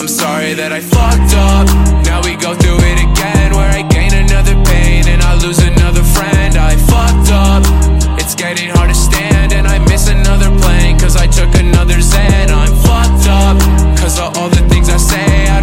I'm sorry that I fucked up. Now we go through it again, where I gain another pain and I lose another friend. I fucked up, it's getting hard to stand, and I miss another plane cause I took another Xan. I'm fucked up, cause of all the things I say.